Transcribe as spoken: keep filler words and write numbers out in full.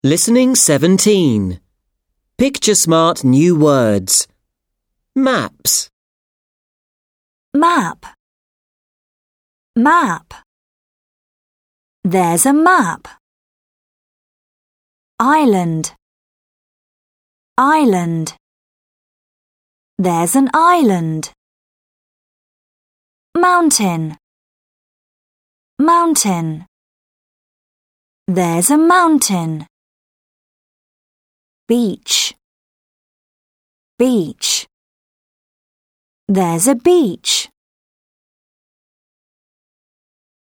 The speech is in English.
Listening seventeen. Picture smart new words. Maps. Map. Map. There's a map. Island. Island. There's an island. Mountain. Mountain. There's a mountain. Beach. Beach. There's a beach.